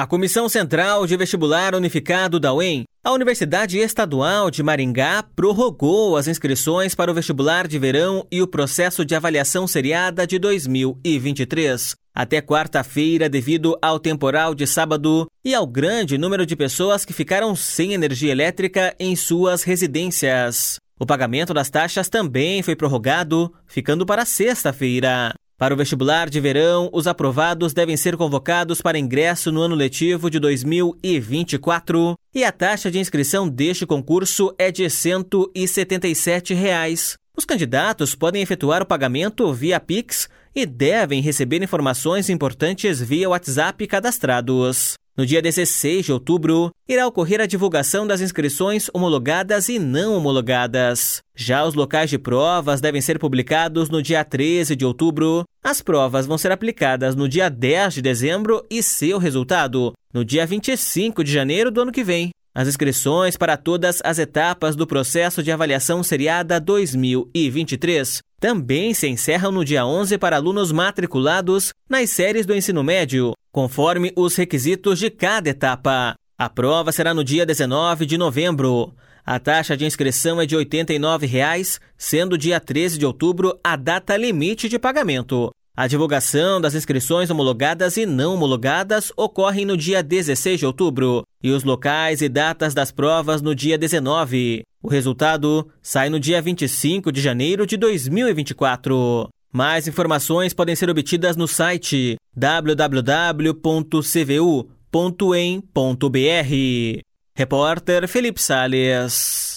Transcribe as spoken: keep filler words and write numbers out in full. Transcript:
A Comissão Central de Vestibular Unificado da U E M, a Universidade Estadual de Maringá, prorrogou as inscrições para o vestibular de verão e o processo de avaliação seriada de dois mil e vinte e três. Até quarta-feira, devido ao temporal de sábado e ao grande número de pessoas que ficaram sem energia elétrica em suas residências. O pagamento das taxas também foi prorrogado, ficando para sexta-feira. Para o vestibular de verão, os aprovados devem ser convocados para ingresso no ano letivo de dois mil e vinte e quatro e a taxa de inscrição deste concurso é de cento e setenta e sete reais. Os candidatos podem efetuar o pagamento via Pix e devem receber informações importantes via WhatsApp cadastrados. No dia dezesseis de outubro, irá ocorrer a divulgação das inscrições homologadas e não homologadas. Já os locais de provas devem ser publicados no dia treze de outubro. As provas vão ser aplicadas no dia dez de dezembro e seu resultado no dia vinte e cinco de janeiro do ano que vem. As inscrições para todas as etapas do processo de avaliação seriada dois mil e vinte e três também se encerram no dia onze para alunos matriculados nas séries do ensino médio, conforme os requisitos de cada etapa. A prova será no dia dezenove de novembro. A taxa de inscrição é de oitenta e nove reais, sendo dia treze de outubro a data limite de pagamento. A divulgação das inscrições homologadas e não homologadas ocorre no dia dezesseis de outubro e os locais e datas das provas no dia dezenove. O resultado sai no dia vinte e cinco de janeiro de dois mil e vinte e quatro. Mais informações podem ser obtidas no site w w w ponto c v u ponto e m ponto b r. Repórter Felipe Sales.